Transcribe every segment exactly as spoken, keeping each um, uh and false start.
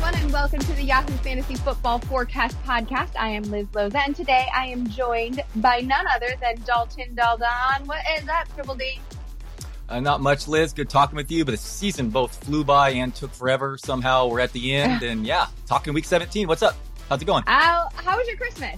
everyone, and welcome to the Yahoo Fantasy Football Forecast Podcast. I am Liz Loza, and today I am joined by none other than Dalton Daldon. What is that, Triple D? Uh, not much, Liz. Good talking with you, but the season both flew by and took forever. Somehow we're at the end, and yeah, talking week seventeen. What's up? How's it going? How, how was your Christmas?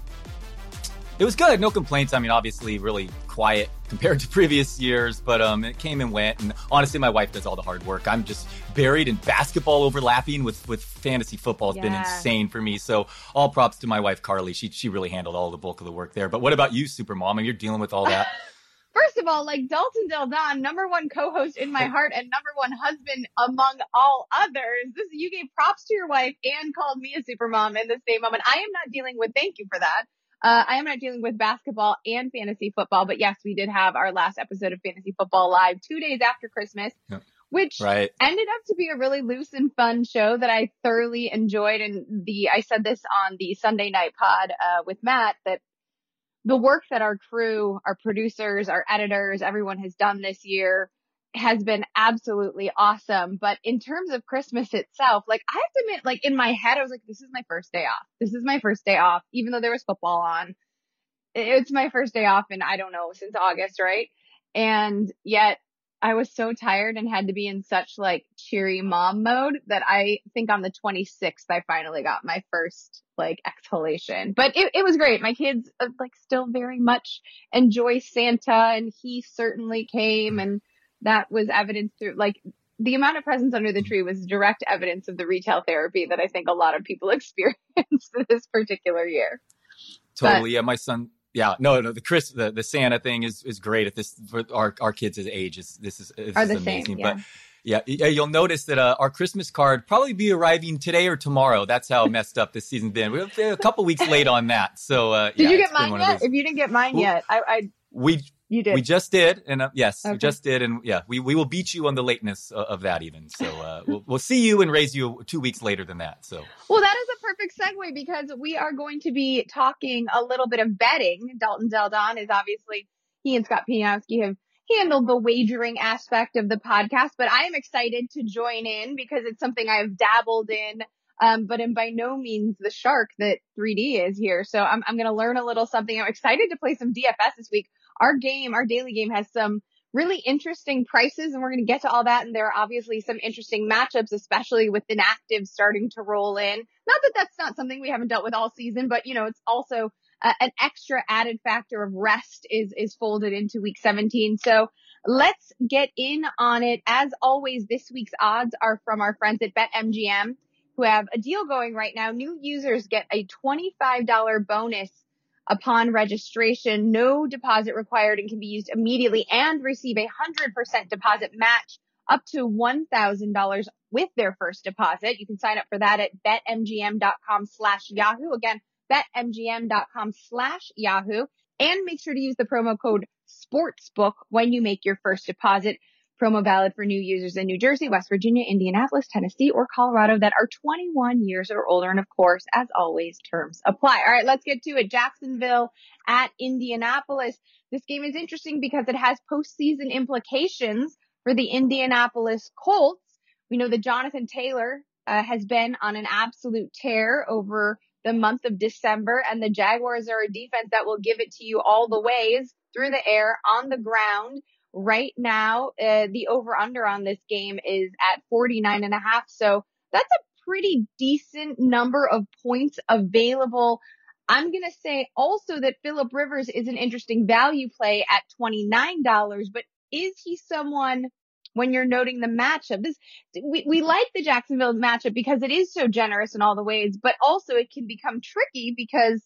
It was good. No complaints. I mean, obviously really quiet compared to previous years, but um, it came and went. And honestly, my wife does all the hard work. I'm just buried in basketball overlapping with, with fantasy football. Has Yeah. been insane for me. So all props to my wife, Carly. She she really handled all the bulk of the work there. But what about you, Supermom? I mean, you're dealing with all that. First of all, like Dalton Daldon, number one co-host in my heart and number one husband among all others. This you gave props to your wife and called me a supermom in the same moment. I am not dealing with, thank you for that. Uh, I am not dealing with basketball and fantasy football, but yes, we did have our last episode of Fantasy Football Live two days after Christmas, Yep. which Right. ended up to be a really loose and fun show that I thoroughly enjoyed. And the, I said this on the Sunday night pod, uh, with Matt, that the work that our crew, our producers, our editors, everyone has done this year has been absolutely awesome. But in terms of Christmas itself, like I have to admit, like in my head, I was like, this is my first day off. This is my first day off, even though there was football on. It's my first day off in, I don't know, since August, right? And yet I was so tired and had to be in such like cheery mom mode that I think on the twenty-sixth, I finally got my first like exhalation. But it, it was great. My kids uh, like still very much enjoy Santa, and he certainly came, and that was evidence through like the amount of presents under the tree was direct evidence of the retail therapy that I think a lot of people experienced this particular year. Totally. But, yeah, my son. Yeah, no, no. The Chris, the, the Santa thing is, is great at this for our our kids' age. Is this is, this are is the amazing. Same, yeah. But yeah, yeah, you'll notice that uh, our Christmas card probably be arriving today or tomorrow. That's how messed up this season's been. We're a couple weeks late on that. So uh, did yeah, you get mine yet? If you didn't get mine well, yet, I, I we. You did. We just did, and uh, yes, Okay. we just did, and yeah, we, we will beat you on the lateness of, of that even. So uh, we'll we'll see you and raise you two weeks later than that. So well, that is a perfect segue because we are going to be talking a little bit of betting. Dalton Daldon is obviously he and Scott Pianowski have handled the wagering aspect of the podcast, but I am excited to join in because it's something I've dabbled in. Um, but am by no means the shark that three D is here. So I'm I'm going to learn a little something. I'm excited to play some D F S this week. Our game, our daily game has some really interesting prices, and we're going to get to all that. And there are obviously some interesting matchups, especially with inactives starting to roll in. Not that that's not something we haven't dealt with all season, but you know, it's also uh, an extra added factor of rest is, is folded into week seventeen. So let's get in on it. As always, this week's odds are from our friends at BetMGM, who have a deal going right now. New users get a twenty-five dollars bonus upon registration, no deposit required, and can be used immediately, and receive a one hundred percent deposit match up to one thousand dollars with their first deposit. You can sign up for that at betmgm.com slash Yahoo. Again, betmgm.com slash Yahoo. And make sure to use the promo code SPORTSBOOK when you make your first deposit. Promo valid for new users in New Jersey, West Virginia, Indianapolis, Tennessee, or Colorado that are twenty-one years or older. And of course, as always, terms apply. All right, let's get to it. Jacksonville at Indianapolis. This game is interesting because it has postseason implications for the Indianapolis Colts. We know that Jonathan Taylor uh, has been on an absolute tear over the month of December, and the Jaguars are a defense that will give it to you all the ways, through the air, on the ground. Right now, uh, the over-under on this game is at forty-nine and a half. So that's a pretty decent number of points available. I'm going to say also that Phillip Rivers is an interesting value play at twenty-nine dollars, but is he someone when you're noting the matchup? This, we, we like the Jacksonville matchup because it is so generous in all the ways, but also it can become tricky because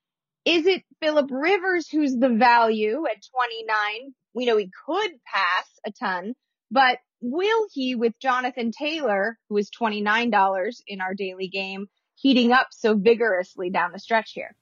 is it Phillip Rivers who's the value at twenty-nine? We know he could pass a ton, but will he, with Jonathan Taylor, who is twenty-nine dollars in our daily game, heating up so vigorously down the stretch here?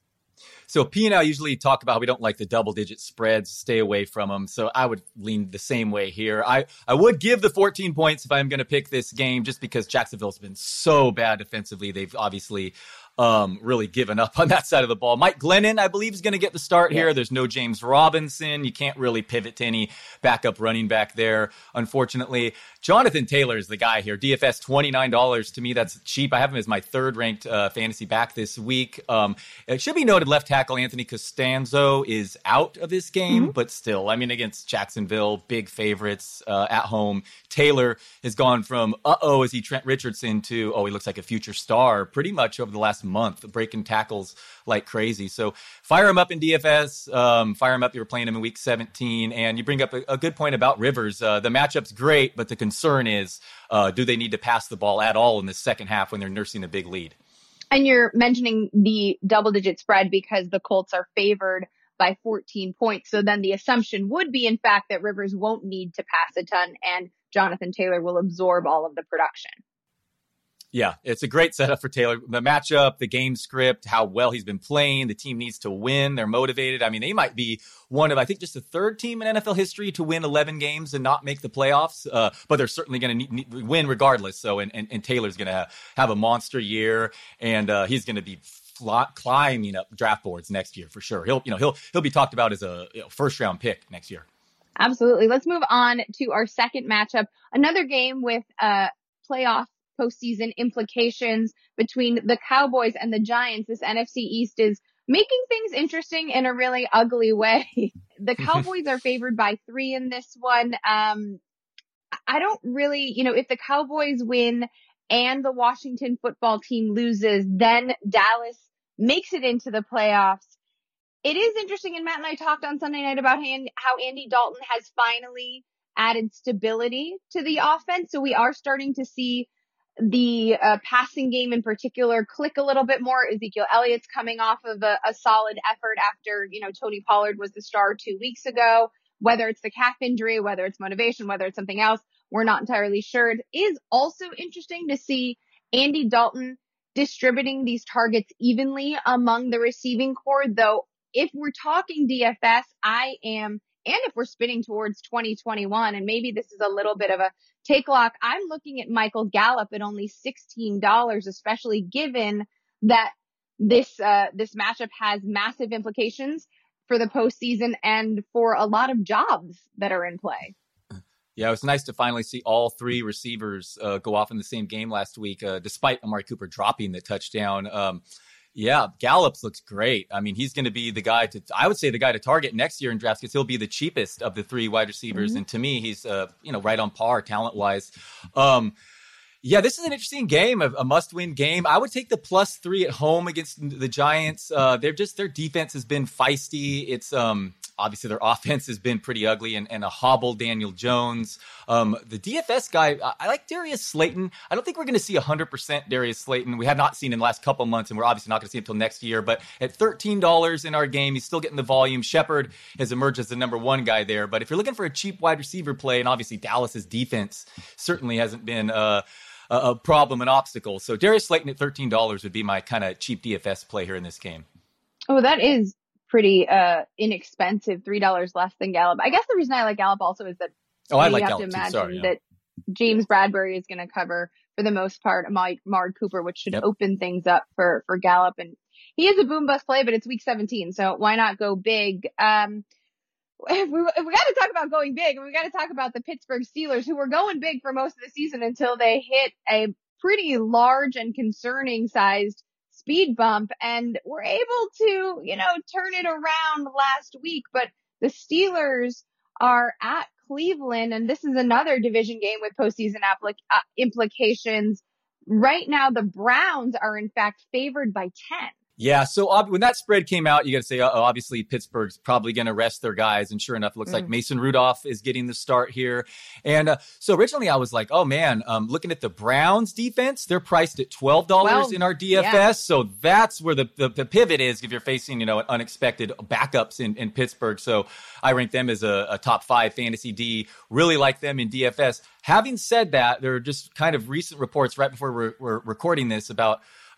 So P and I usually talk about how we don't like the double-digit spreads, stay away from them. So I would lean the same way here. I, I would give the fourteen points if I'm going to pick this game just because Jacksonville's been so bad defensively. They've obviously um, really given up on that side of the ball. Mike Glennon, I believe, is going to get the start yes. here. There's no James Robinson. You can't really pivot to any backup running back there, unfortunately. Jonathan Taylor is the guy here. D F S twenty-nine dollars. To me, that's cheap. I have him as my third ranked uh, fantasy back this week. Um, it should be noted left tackle Anthony Costanzo is out of this game, mm-hmm. but still, I mean, against Jacksonville, big favorites uh, at home. Taylor has gone from, uh-oh, is he Trent Richardson to, oh, he looks like a future star pretty much over the last month, breaking tackles like crazy. So fire him up in D F S. Um, fire him up. You were playing him in week seventeen. And you bring up a, a good point about Rivers. Uh, the matchup's great, but the concern is, uh, do they need to pass the ball at all in the second half when they're nursing a big lead? And you're mentioning the double-digit spread because the Colts are favored by fourteen points. So then the assumption would be, in fact, that Rivers won't need to pass a ton and Jonathan Taylor will absorb all of the production. Yeah, it's a great setup for Taylor. The matchup, the game script, how well he's been playing. The team needs to win. They're motivated. I mean, they might be one of, I think, just the third team in N F L history to win eleven games and not make the playoffs. Uh, but they're certainly going to win regardless. So, and, and, and Taylor's going to have, have a monster year, and uh, he's going to be fly, climbing up draft boards next year for sure. He'll, you know, he'll he'll be talked about as a you know, first round pick next year. Absolutely. Let's move on to our second matchup. Another game with uh playoff postseason implications between the Cowboys and the Giants. This N F C East is making things interesting in a really ugly way. The Cowboys are favored by three in this one. Um, I don't really, you know, if the Cowboys win and the Washington football team loses, then Dallas makes it into the playoffs. It is interesting, and Matt and I talked on Sunday night about how Andy Dalton has finally added stability to the offense. So we are starting to see the uh, passing game in particular click a little bit more. Ezekiel Elliott's coming off of a, a solid effort after, you know, Tony Pollard was the star two weeks ago. Whether it's the calf injury, whether it's motivation, whether it's something else, we're not entirely sure. It is also interesting to see Andy Dalton distributing these targets evenly among the receiving corps, though if we're talking D F S, I am, and if we're spinning towards twenty twenty-one, and maybe this is a little bit of a take lock, I'm looking at Michael Gallup at only sixteen dollars, especially given that this, uh, this matchup has massive implications for the postseason and for a lot of jobs that are in play. Yeah, it was nice to finally see all three receivers uh, go off in the same game last week, uh, despite Amari Cooper dropping the touchdown. Um, Yeah, Gallup looks great. I mean, he's going to be the guy to, I would say the guy to target next year in drafts because he'll be the cheapest of the three wide receivers. Mm-hmm. And to me, he's, uh, you know, right on par talent wise. Um, yeah, this is an interesting game, a, a must win game. I would take the plus three at home against the Giants. Uh, they're just, their defense has been feisty. It's, um, obviously their offense has been pretty ugly and, and a hobbled Daniel Jones. Um, the D F S guy, I, I like Darius Slayton. I don't think we're going to see one hundred percent Darius Slayton. We have not seen in the last couple months, and we're obviously not going to see him until next year. But at thirteen dollars in our game, he's still getting the volume. Shepard has emerged as the number one guy there. But if you're looking for a cheap wide receiver play, and obviously Dallas's defense certainly hasn't been uh, a, a problem, an obstacle. So Darius Slayton at thirteen dollars would be my kind of cheap D F S play here in this game. Oh, that is pretty uh inexpensive, three dollars less than Gallup. I guess the reason I like Gallup also is that oh, I like you have Gallup to imagine too. Sorry, yeah. that James Bradbury is going to cover for the most part Amari Cooper, which should yep. open things up for for Gallup. And he is a boom bust play, but it's week seventeen, so why not go big? Um, if we if we got to talk about going big, and we got to talk about the Pittsburgh Steelers, who were going big for most of the season until they hit a pretty large and concerning sized speed bump, and were able to, you know, turn it around last week. But the Steelers are at Cleveland, and this is another division game with postseason applic- uh, implications. Right now, the Browns are in fact favored by ten. Yeah, so ob- when that spread came out, you got to say, uh-oh, obviously Pittsburgh's probably going to rest their guys. And sure enough, it looks mm. like Mason Rudolph is getting the start here. And uh, so originally I was like, oh man, um, looking at the Browns defense, they're priced at twelve dollars well, in our D F S. Yeah. So that's where the, the, the pivot is if you're facing, you know, unexpected backups in, in Pittsburgh. So I rank them as a, a top five fantasy D, really like them in D F S. Having said that, there are just kind of recent reports right before we're, we're recording this about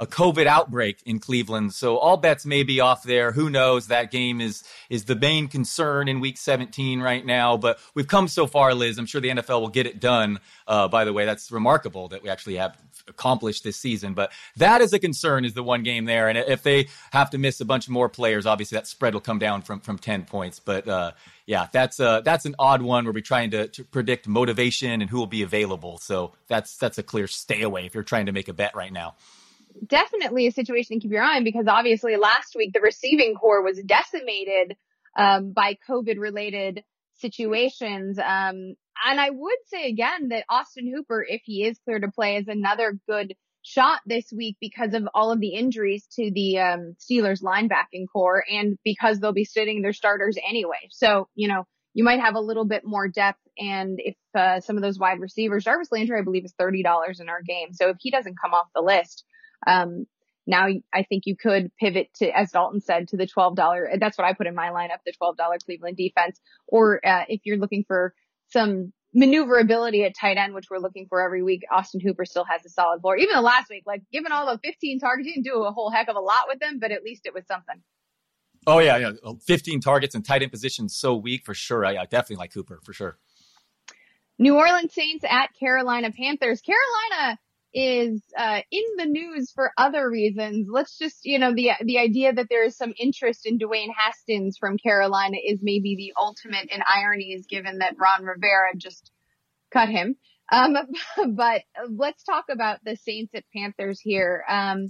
a COVID outbreak in Cleveland. So all bets may be off there. Who knows? That game is is the main concern in week seventeen right now. But we've come so far, Liz. I'm sure the N F L will get it done. Uh, by the way, that's remarkable that we actually have accomplished this season. But that is a concern, is the one game there. And if they have to miss a bunch more players, obviously that spread will come down from, from ten points. But uh, yeah, that's uh, that's an odd one where we're trying to, to predict motivation and who will be available. So that's that's a clear stay away if you're trying to make a bet right now. Definitely a situation to keep your eye on, because obviously last week the receiving core was decimated um, by COVID-related situations. Um, and I would say again that Austin Hooper, if he is clear to play, is another good shot this week because of all of the injuries to the um, Steelers linebacking core, and because they'll be sitting their starters anyway. So, you know, you might have a little bit more depth. And if uh, some of those wide receivers, Jarvis Landry, I believe, is thirty dollars in our game. So if he doesn't come off the list, um, now I think you could pivot to, as Dalton said, to the twelve dollars. That's what I put in my lineup, the twelve dollars Cleveland defense. Or uh, if you're looking for some maneuverability at tight end, which we're looking for every week, Austin Hooper still has a solid floor. Even the last week, like given all the fifteen targets, you didn't do a whole heck of a lot with them, but at least it was something. Oh, yeah, yeah. fifteen targets and tight end position so weak for sure. I, I definitely like Hooper for sure. New Orleans Saints at Carolina Panthers. Carolina is uh, in the news for other reasons. Let's just, you know, the the idea that there is some interest in Dwayne Haskins from Carolina is maybe the ultimate in ironies, given that Ron Rivera just cut him. Um, but let's talk about the Saints at Panthers here. Um,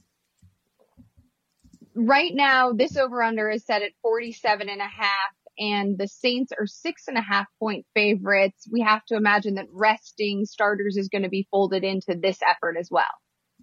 right now, this over-under is set at forty-seven and a half. And the Saints are six and a half point favorites. We have to imagine that resting starters is going to be folded into this effort as well.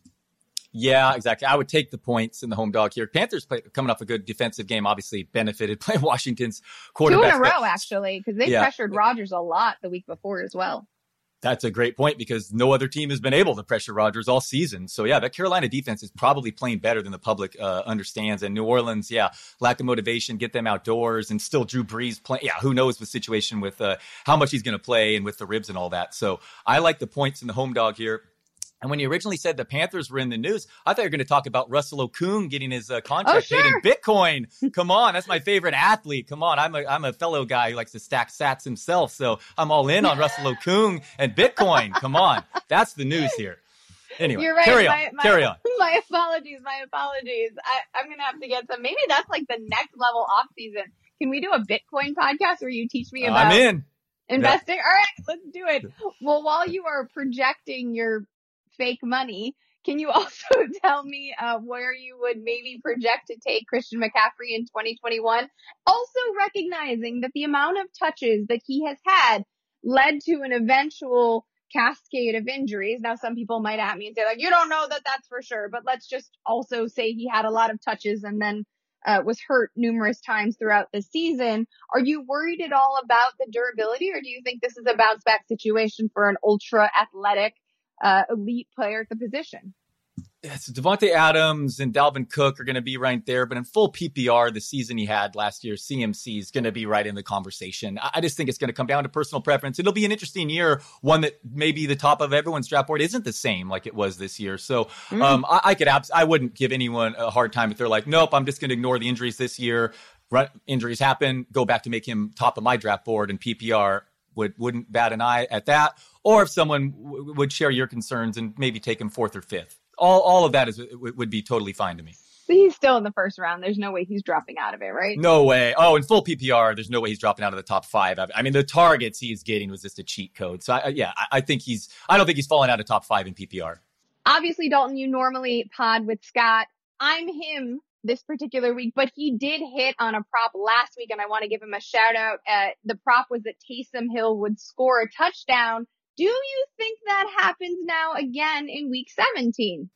Yeah, exactly. I would take the points in the home dog here. Panthers play, coming off a good defensive game, obviously benefited playing Washington's quarterback. Two in a row, actually, because they yeah. pressured Rodgers a lot the week before as well. That's a great point, because no other team has been able to pressure Rodgers all season. So, yeah, that Carolina defense is probably playing better than the public uh, understands. And New Orleans, yeah, lack of motivation, get them outdoors, and still Drew Brees playing. Yeah, who knows the situation with uh, how much he's going to play and with the ribs and all that. So I like the points in the home dog here. And when you originally said the Panthers were in the news, I thought you were going to talk about Russell Okung getting his uh, contract oh, sure. paid in Bitcoin. Come on. That's my favorite athlete. Come on. I'm a, I'm a fellow guy who likes to stack sats himself. So I'm all in on Russell Okung and Bitcoin. Come on. That's the news here. Anyway, You're right. carry on. My, my, carry on. My apologies. My apologies. I, I'm going to have to get some. Maybe that's like the next level off season. Can we do a Bitcoin podcast where you teach me about I'm in. investing? Yeah. All right, let's do it. Well, while you are projecting your fake money, can you also tell me uh, where you would maybe project to take Christian McCaffrey in twenty twenty-one? Also recognizing that the amount of touches that he has had led to an eventual cascade of injuries. Now, some people might at me and say, like, you don't know that that's for sure, but let's just also say he had a lot of touches and then uh, was hurt numerous times throughout the season. Are you worried at all about the durability, or do you think this is a bounce back situation for an ultra athletic Uh, elite player at the position? Yes, Devontae Adams and Dalvin Cook are going to be right there, but in full P P R, the season he had last year, C M C is going to be right in the conversation. I just think it's going to come down to personal preference. It'll be an interesting year, one that maybe the top of everyone's draft board isn't the same like it was this year. So mm. um, I, I could, abs- I wouldn't give anyone a hard time if they're like, nope, I'm just going to ignore the injuries this year. Run- injuries happen, go back to make him top of my draft board in P P R. Would, wouldn't bat an eye at that. Or if someone w- would share your concerns and maybe take him fourth or fifth. All all of that is w- would be totally fine to me. But he's still in the first round. There's no way he's dropping out of it, right? No way. Oh, in full P P R, there's no way he's dropping out of the top five. I, I mean, the targets he's getting was just a cheat code. So, I, yeah, I, I think he's – I don't think he's falling out of top five in P P R. Obviously, Dalton, you normally pod with Scott. I'm him this particular week, but he did hit on a prop last week, and I want to give him a shout out. Uh, the prop was that Taysom Hill would score a touchdown. Do you think that happens now again in week seventeen?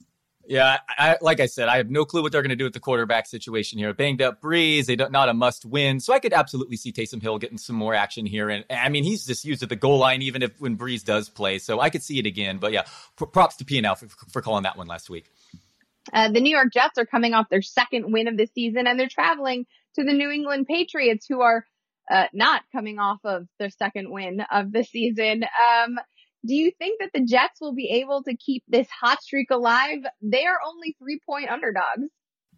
Yeah, I, like I said, I have no clue what they're going to do with the quarterback situation here. Banged up Breeze, they don't, not a must win. So I could absolutely see Taysom Hill getting some more action here. And I mean, he's just used at the goal line, even if when Breeze does play. So I could see it again. But yeah, pr- props to P and L for, for calling that one last week. Uh, the New York Jets are coming off their second win of the season, and they're traveling to the New England Patriots, who are uh, not coming off of their second win of the season. Um, Do you think that the Jets will be able to keep this hot streak alive? They are only three point underdogs.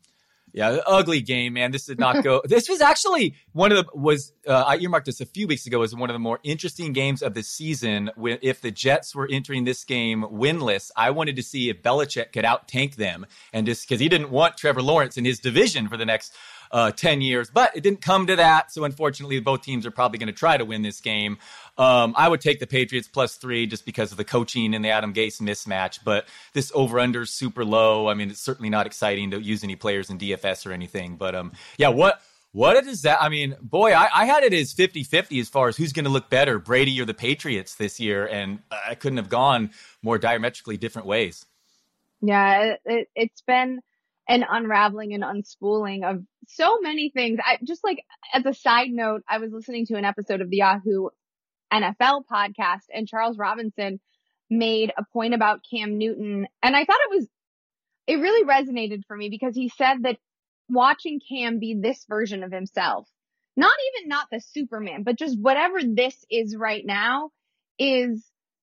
Yeah, ugly game, man. This did not go. This was actually one of the was uh, I earmarked this a few weeks ago as one of the more interesting games of the season. When if the Jets were entering this game winless, I wanted to see if Belichick could out tank them, and just because he didn't want Trevor Lawrence in his division for the next uh, ten years, but it didn't come to that. So unfortunately, both teams are probably going to try to win this game. Um, I would take the Patriots plus three just because of the coaching and the Adam Gase mismatch. But this over-under is super low. I mean, it's certainly not exciting to use any players in D F S or anything. But um, yeah, what what is that? I mean, boy, I, I had it as fifty-fifty as far as who's going to look better, Brady or the Patriots this year. And I couldn't have gone more diametrically different ways. Yeah, it, it's been an unraveling and unspooling of so many things. I just like, as a side note, I was listening to an episode of the Yahoo N F L podcast, and Charles Robinson made a point about Cam Newton. And I thought it was, it really resonated for me because he said that watching Cam be this version of himself, not even not the Superman, but just whatever this is right now, is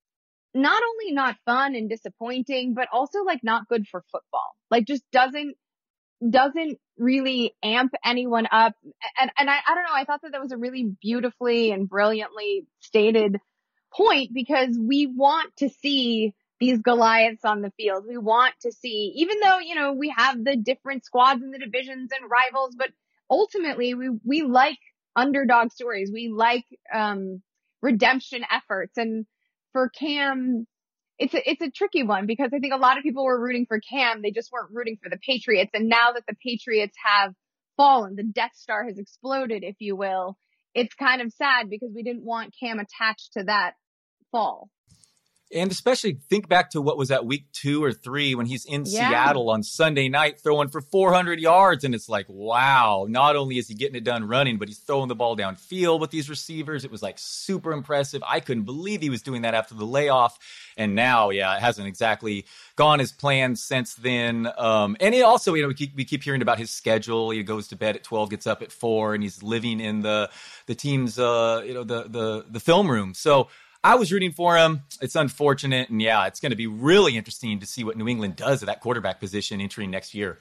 not only not fun and disappointing, but also like not good for football. Like just doesn't, doesn't really amp anyone up. And, and I, I don't know, I thought that that was a really beautifully and brilliantly stated point, because we want to see these Goliaths on the field. We want to see, even though, you know, we have the different squads in the divisions and rivals, but ultimately we, we like underdog stories. We like, um, redemption efforts. And for Cam, it's a, it's a tricky one, because I think a lot of people were rooting for Cam. They just weren't rooting for the Patriots. And now that the Patriots have fallen, the Death Star has exploded, if you will, it's kind of sad because we didn't want Cam attached to that fall. And especially think back to what was that week two or three when he's in Yeah. Seattle on Sunday night throwing for four hundred yards. And it's like, wow, not only is he getting it done running, but he's throwing the ball downfield with these receivers. It was like super impressive. I couldn't believe he was doing that after the layoff. And now, yeah, it hasn't exactly gone as planned since then. Um, and it also, you know, we keep, we keep hearing about his schedule. He goes to bed at twelve, gets up at four, and he's living in the, the team's, uh, you know, the, the, the film room. So I was rooting for him. It's unfortunate. And yeah, it's going to be really interesting to see what New England does at that quarterback position entering next year.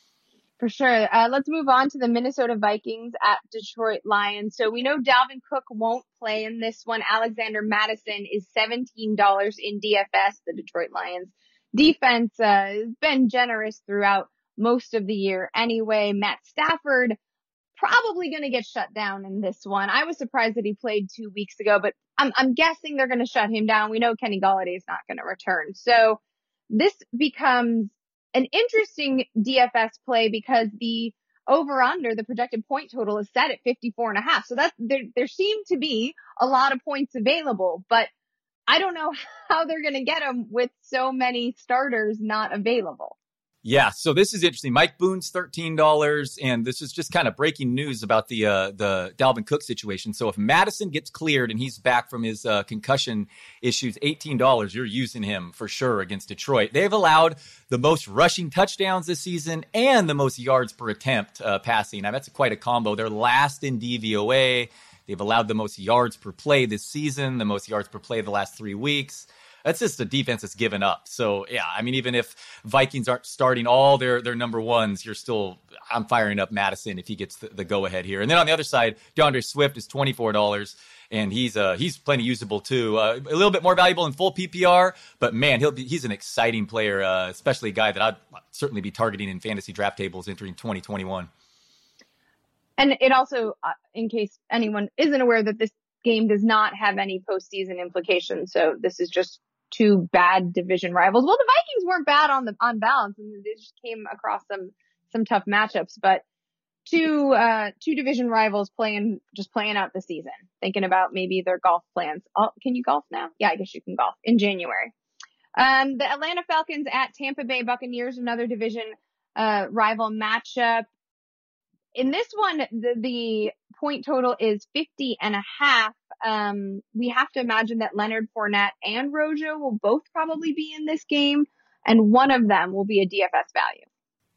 For sure. Uh, let's move on to the Minnesota Vikings at Detroit Lions. So we know Dalvin Cook won't play in this one. Alexander Mattison is seventeen dollars in D F S. The Detroit Lions defense uh, has been generous throughout most of the year. Anyway, Matt Stafford probably going to get shut down in this one. I was surprised that he played two weeks ago, but I'm, I'm guessing they're going to shut him down. We know Kenny Golladay is not going to return. So this becomes an interesting D F S play because the over under, the projected point total, is set at fifty-four and a half. So that's, there, there seem to be a lot of points available, but I don't know how they're going to get them with so many starters not available. Yeah, so this is interesting. Mike Boone's thirteen dollars, and this is just kind of breaking news about the uh, the Dalvin Cook situation. So if Madison gets cleared and he's back from his uh, concussion issues, eighteen dollars, you're using him for sure against Detroit. They've allowed the most rushing touchdowns this season and the most yards per attempt uh, passing. Now, that's quite a combo. They're last in D V O A. They've allowed the most yards per play this season, the most yards per play the last three weeks. That's just a defense that's given up. So, yeah, I mean, even if Vikings aren't starting all their, their number ones, you're still, I'm firing up Madison if he gets the, the go-ahead here. And then on the other side, DeAndre Swift is twenty-four dollars, and he's uh, he's plenty usable too. Uh, a little bit more valuable in full P P R, but man, he'll be, he's an exciting player, uh, especially a guy that I'd certainly be targeting in fantasy draft tables entering twenty twenty-one. And it also, uh, in case anyone isn't aware, that this game does not have any postseason implications. So this is just two bad division rivals. Well, the Vikings weren't bad on the on balance, and they just came across some some tough matchups. But two uh two division rivals playing just playing out the season, thinking about maybe their golf plans. Oh, can you golf now? Yeah, I guess you can golf in January. Um, the Atlanta Falcons at Tampa Bay Buccaneers, another division uh rival matchup. In this one, the, the point total is fifty and a half. Um, we have to imagine that Leonard Fournette and Rojo will both probably be in this game, and one of them will be a D F S value.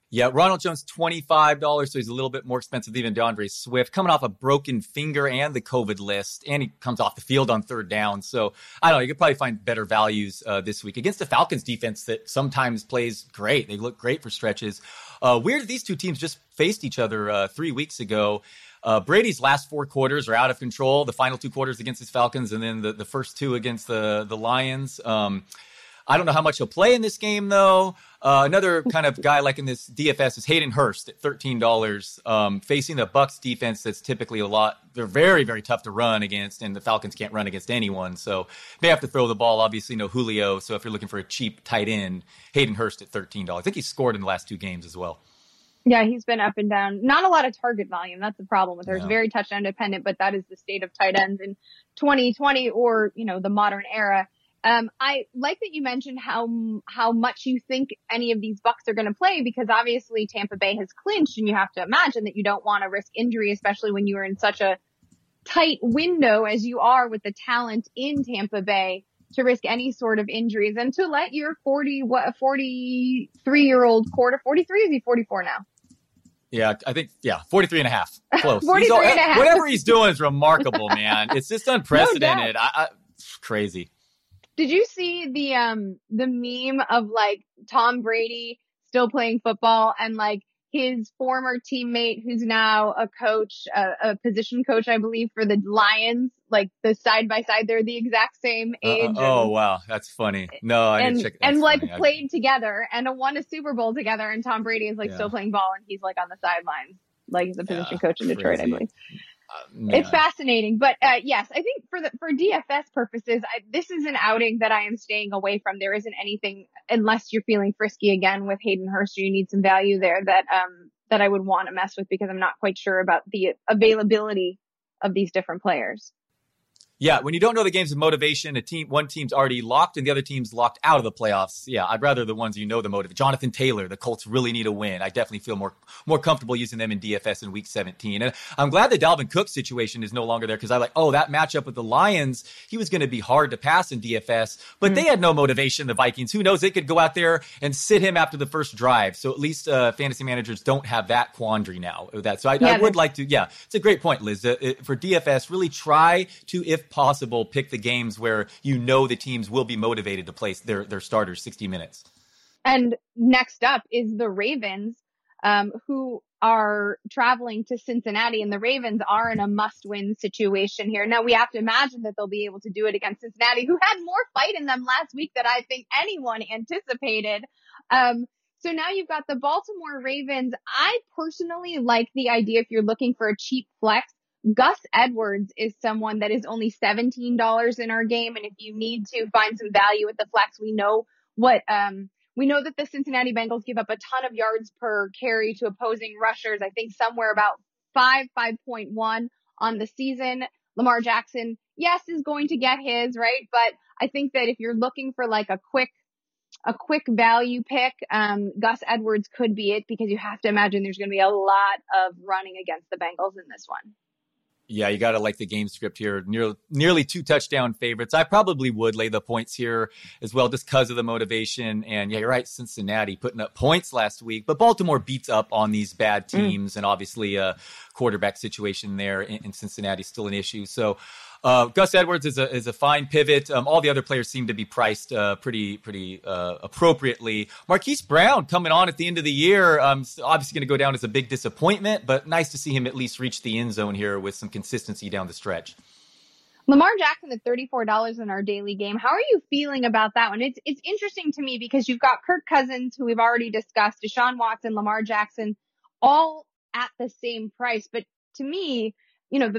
Yeah, Ronald Jones, twenty-five dollars, so he's a little bit more expensive even DeAndre Swift, coming off a broken finger and the COVID list, and he comes off the field on third down. So, I don't know, you could probably find better values uh, this week against the Falcons defense that sometimes plays great. They look great for stretches. Uh, weird these two teams just faced each other uh, three weeks ago. Uh, Brady's last four quarters are out of control, the final two quarters against his Falcons, and then the, the first two against the, the Lions. Um, I don't know how much he'll play in this game, though. Uh, another kind of guy like in this D F S is Hayden Hurst at thirteen dollars, um, facing the Bucs defense that's typically a lot. They're very, very tough to run against, and the Falcons can't run against anyone. So they have to throw the ball. Obviously, no Julio. So if you're looking for a cheap tight end, Hayden Hurst at thirteen dollars. I think he's scored in the last two games as well. Yeah, he's been up and down. Not a lot of target volume. That's the problem with her. It's No. very touchdown dependent, but that is the state of tight ends in twenty twenty or, you know, the modern era. Um, I like that you mentioned how how much you think any of these Bucs are going to play, because obviously Tampa Bay has clinched, and you have to imagine that you don't want to risk injury, especially when you are in such a tight window as you are with the talent in Tampa Bay, to risk any sort of injuries and to let your forty what forty-three year old quarter forty-three is he forty-four now? Yeah, I think, yeah, forty-three and a half. Close. forty-three He's all, and a half. Whatever he's doing is remarkable, man. It's just unprecedented. No I, I, it's crazy. Did you see the um the meme of like Tom Brady still playing football and like his former teammate who's now a coach, a, a position coach, I believe, for the Lions, like the side by side, they're the exact same age. Uh, oh, wow. That's funny. No, I and, didn't check. And like funny. played I, together and won a Super Bowl together, and Tom Brady is like Yeah. still playing ball and he's like on the sidelines, like he's a position Yeah, coach in Detroit, crazy. I believe. Uh, It's fascinating, but uh, yes, I think for the for D F S purposes, I, this is an outing that I am staying away from. There isn't anything, unless you're feeling frisky again with Hayden Hurst, or you need some value there, that um that I would want to mess with, because I'm not quite sure about the availability of these different players. Yeah, when you don't know the games of motivation, a team, one team's already locked and the other team's locked out of the playoffs. Yeah, I'd rather the ones you know the motive. Jonathan Taylor, the Colts really need a win. I definitely feel more more comfortable using them in D F S in Week seventeen. And I'm glad the Dalvin Cook situation is no longer there, because I like, oh, that matchup with the Lions, he was going to be hard to pass in D F S, but mm. they had no motivation, the Vikings. Who knows? They could go out there and sit him after the first drive. So at least uh, fantasy managers don't have that quandary now. That So I, yeah, I would like to, yeah, it's a great point, Liz. Uh, it, for D F S, really try to, if possible, pick the games where you know the teams will be motivated to play their, their starters sixty minutes. And next up is the Ravens, um, who are traveling to Cincinnati, and the Ravens are in a must-win situation here. Now, we have to imagine that they'll be able to do it against Cincinnati, who had more fight in them last week than I think anyone anticipated. Um, so now you've got the Baltimore Ravens. I personally like the idea, if you're looking for a cheap flex, Gus Edwards is someone that is only seventeen dollars in our game. And if you need to find some value with the flex, we know what, um, we know that the Cincinnati Bengals give up a ton of yards per carry to opposing rushers. I think somewhere about five, five point one on the season. Lamar Jackson, yes, is going to get his, right? But I think that if you're looking for like a quick, a quick value pick, um, Gus Edwards could be it, because you have to imagine there's going to be a lot of running against the Bengals in this one. Yeah, you got to like the game script here. Near, nearly two touchdown favorites. I probably would lay the points here as well, just because of the motivation. And yeah, you're right, Cincinnati putting up points last week, but Baltimore beats up on these bad teams. Mm. And obviously a quarterback situation there in, in Cincinnati is still an issue. So uh, Gus Edwards is a is a fine pivot. Um, all the other players seem to be priced uh, pretty pretty uh, appropriately. Marquise Brown coming on at the end of the year, um, obviously going to go down as a big disappointment, but nice to see him at least reach the end zone here with some consistency down the stretch. Lamar Jackson at thirty-four dollars in our daily game. How are you feeling about that one? It's it's interesting to me, because you've got Kirk Cousins, who we've already discussed, Deshaun Watson, Lamar Jackson, all at the same price. But to me, you know, the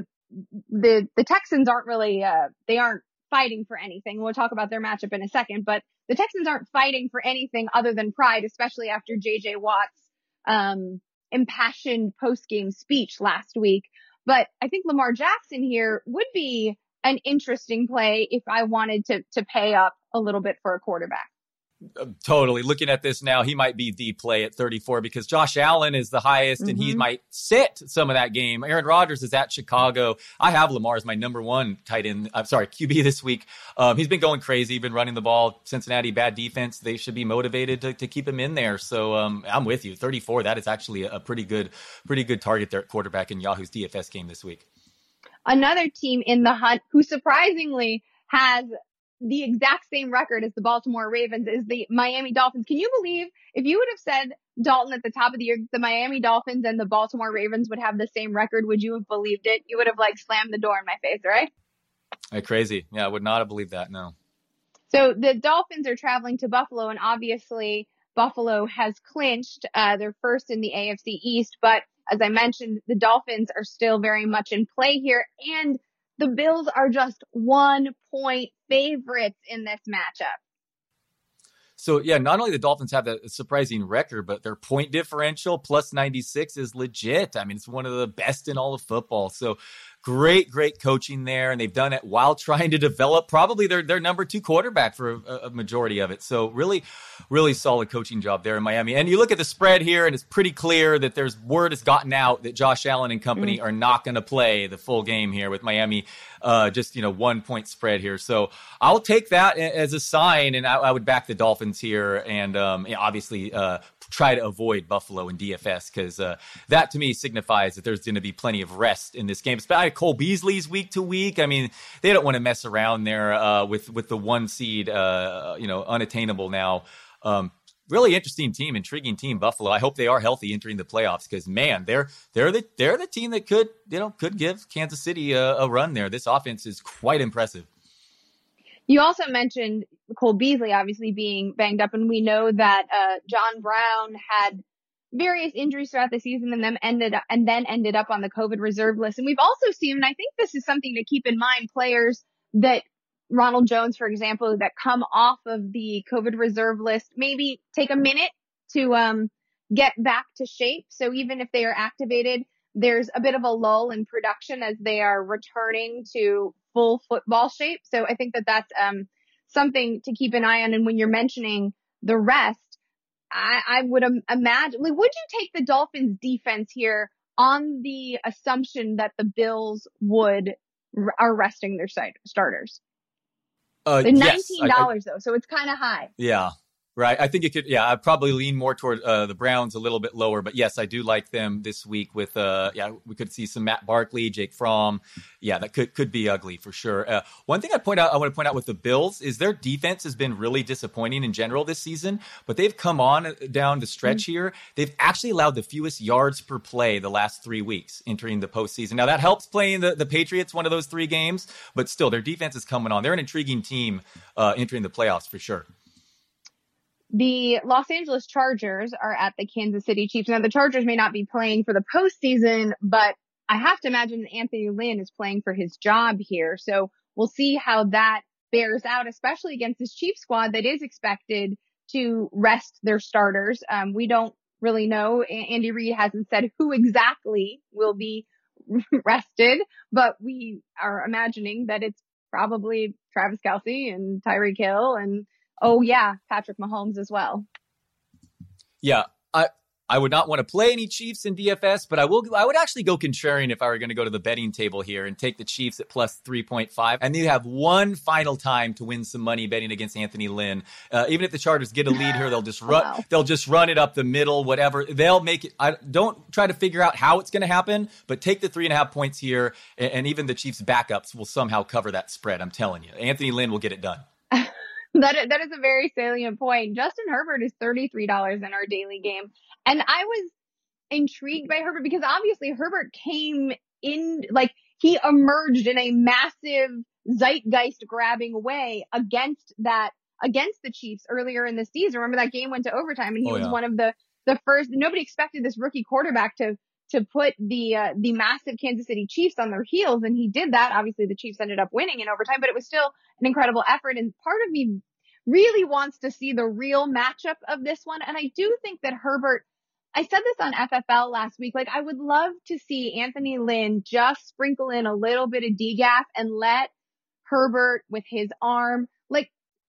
the the Texans aren't really uh they aren't fighting for anything. We'll talk about their matchup in a second, but the Texans aren't fighting for anything other than pride, especially after J J Watt's um impassioned post-game speech last week. But I think Lamar Jackson here would be an interesting play if I wanted to to pay up a little bit for a quarterback. Totally. Looking at this now, he might be the play at thirty-four because Josh Allen is the highest mm-hmm. and he might sit some of that game. Aaron Rodgers is at Chicago. I have Lamar as my number one tight end. I'm sorry, Q B this week. Um, he's been going crazy, been running the ball. Cincinnati, bad defense. They should be motivated to, to keep him in there. So um, I'm with you. thirty-four, that is actually a pretty good, pretty good target there at quarterback in Yahoo's D F S game this week. Another team in the hunt who surprisingly has the exact same record as the Baltimore Ravens is the Miami Dolphins. Can you believe if you would have said, Dalton, at the top of the year, the Miami Dolphins and the Baltimore Ravens would have the same record? Would you have believed it? You would have like slammed the door in my face, right? Hey, crazy. Yeah, I would not have believed that. No. So the Dolphins are traveling to Buffalo, and obviously Buffalo has clinched uh, their first in the A F C East. But as I mentioned, the Dolphins are still very much in play here, and the Bills are just one point favorites in this matchup. So, yeah, not only the Dolphins have a surprising record, but their point differential plus ninety-six is legit. I mean, it's one of the best in all of football. So great, great coaching there. And they've done it while trying to develop probably their, their number two quarterback for a, a majority of it. So really, really solid coaching job there in Miami. And you look at the spread here, and it's pretty clear that there's word has gotten out that Josh Allen and company mm. are not going to play the full game here with Miami. Uh, just, you know, one point spread here. So I'll take that as a sign, and I, I would back the Dolphins here. And um, obviously uh, try to avoid Buffalo and D F S because uh, that to me signifies that there's going to be plenty of rest in this game. Especially Cole Beasley's week to week. I mean, they don't want to mess around there uh, with, with the one seed, uh, you know, unattainable now. Um, Really interesting team, intriguing team, Buffalo. I hope they are healthy entering the playoffs because, man, they're they're the they're the team that could you know could give Kansas City a, a run there. This offense is quite impressive. You also mentioned Cole Beasley obviously being banged up, and we know that uh, John Brown had various injuries throughout the season, and then ended up, and then ended up on the COVID reserve list. And we've also seen, and I think this is something to keep in mind, players that. Ronald Jones, for example, that come off of the COVID reserve list, maybe take a minute to um, get back to shape. So even if they are activated, there's a bit of a lull in production as they are returning to full football shape. So I think that that's um, something to keep an eye on. And when you're mentioning the rest, I, I would um, imagine, like, would you take the Dolphins defense here on the assumption that the Bills would are resting their starters? Uh, nineteen dollars yes, though, so it's kind of high. Yeah, right. I think it could. Yeah, I'd probably lean more toward uh, the Browns a little bit lower, but yes, I do like them this week. With uh, yeah, we could see some Matt Barkley, Jake Fromm. Yeah, that could could be ugly for sure. Uh, one thing I point out, I want to point out with the Bills is their defense has been really disappointing in general this season, but they've come on down the stretch mm-hmm. here. They've actually allowed the fewest yards per play the last three weeks entering the postseason. Now that helps playing the, the Patriots, one of those three games, but still their defense is coming on. They're an intriguing team uh, entering the playoffs for sure. The Los Angeles Chargers are at the Kansas City Chiefs. Now, the Chargers may not be playing for the postseason, but I have to imagine that Anthony Lynn is playing for his job here. So we'll see how that bears out, especially against this Chiefs squad that is expected to rest their starters. Um, we don't really know. Andy Reid hasn't said who exactly will be rested, but we are imagining that it's probably Travis Kelce and Tyreek Hill and oh yeah, Patrick Mahomes as well. Yeah, I I would not want to play any Chiefs in D F S, but I will. I would actually go contrarian if I were going to go to the betting table here and take the Chiefs at plus three point five. And you have one final time to win some money betting against Anthony Lynn. Uh, even if the Chargers get a lead here, they'll just run. Wow. They'll just run it up the middle, whatever. They'll make it. I don't try to figure out how it's going to happen, but take the three and a half points here, and, and even the Chiefs backups will somehow cover that spread. I'm telling you, Anthony Lynn will get it done. That is, that is a very salient point. Justin Herbert is thirty-three dollars in our daily game. And I was intrigued by Herbert because obviously Herbert came in, like he emerged in a massive zeitgeist grabbing way against that, against the Chiefs earlier in the season. Remember that game went to overtime and he oh, was yeah. one of the, the first, nobody expected this rookie quarterback to, to put the, uh, the massive Kansas City Chiefs on their heels. And he did that. Obviously the Chiefs ended up winning in overtime, but it was still an incredible effort. And part of me really wants to see the real matchup of this one. And I do think that Herbert, I said this on F F L last week, like I would love to see Anthony Lynn just sprinkle in a little bit of D G A F and let Herbert with his arm, like